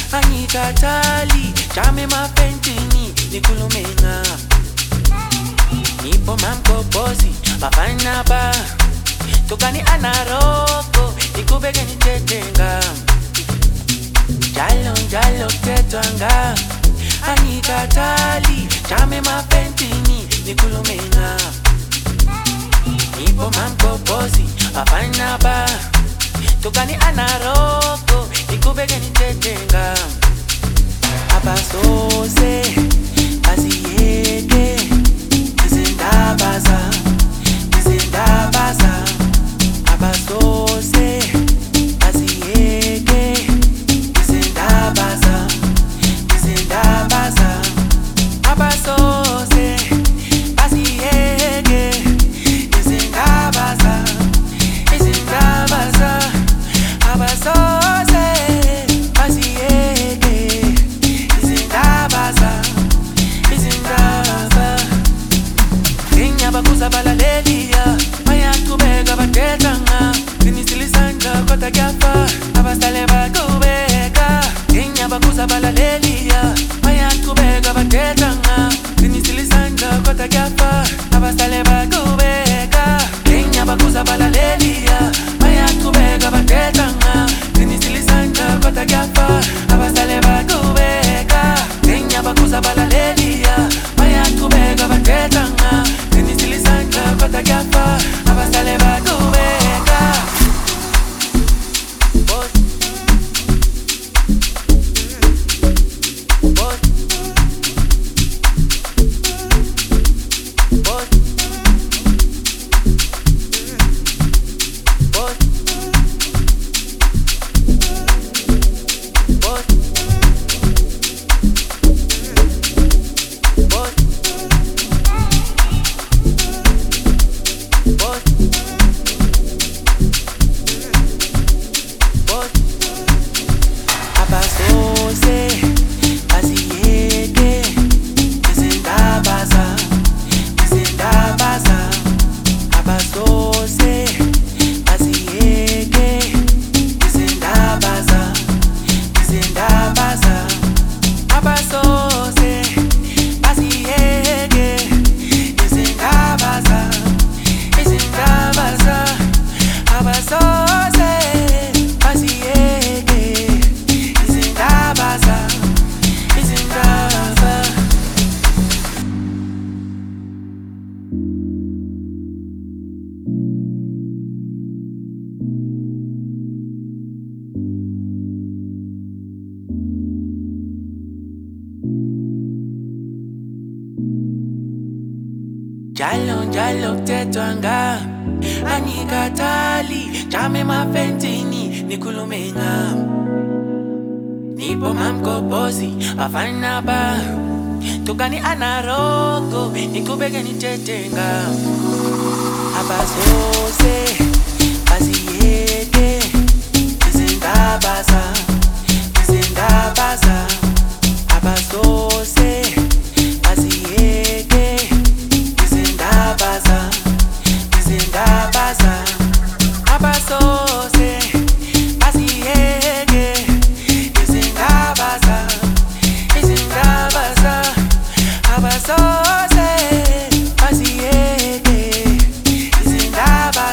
angikhathali jame emapentini nikhulume ngami nipo mamgobhozi bafana ba tokani anaroko nikubeke nithethe ngami njalo kuthethwa ngami angikhathali jame emapentini nikhulume ngami nipo mamgobhozi bafana ba tokani anaroko nikubeke nithethe ngami abasose asiyeke izindaba zami abasose asiyeke izindaba zami abasose asiyeke izindaba zami abasose asiyeke izindaba Nginyabakuza balaleliya bayaqhubeka bathetha ngami Nginisile isandla kodwa kuyafa abasale baqhubeka Nginyabakuza balaleliya bayaqhubeka bathetha ngami Nginisile isandla kodwa kuyafa abasale baqhubeka Nginyabakuza balaleliya bayaqhubeka bathetha ngami Nginisile isandla kodwa kuyafa abasale baqhubeka Nginyabakuza balaleliya bayaqhubeka bathetha ngami Nginisile isandla kodwa kuyafa abasale baqhubeka abasose asiyeke izindaba zami abasose asiyeke izindaba zami abasose asiyeke izindaba zami abasose asiyeke izindaba njalo kuthethwa ngami angikhathali jame emapentini nikhulume ngami nipo mamgobhozi bafana ba tokani anaroko niqhubeke nithethe ngami abasose asiyeke izindaba zami abasose asiyeke izindaba zami abasose asiyeke izindaba zami abasose asiyeke izindaba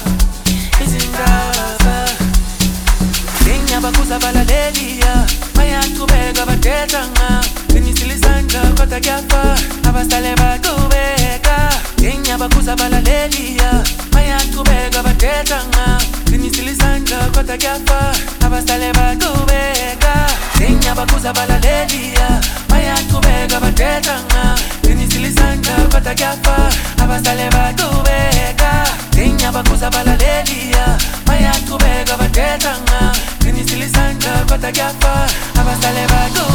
Nginyabakuza balaleliya bayaqhubeka bathetha ngami Nginisile isandla kodwa kuyafa abasale baqhubeka Nginyabakuza balaleliya bayaqhubeka bathetha ngami Nginisile isandla kodwa kuyafa abasale baqhubeka Nginyabakuza balaleliya bayaqhubeka bathetha ngami Nginisile isandla kodwa kuyafa abasale baqhubeka Nginyabakuza balaleliya bayaqhubeka bathetha ngami Nginisile isandla kodwa kuyafa abasale baqhubeka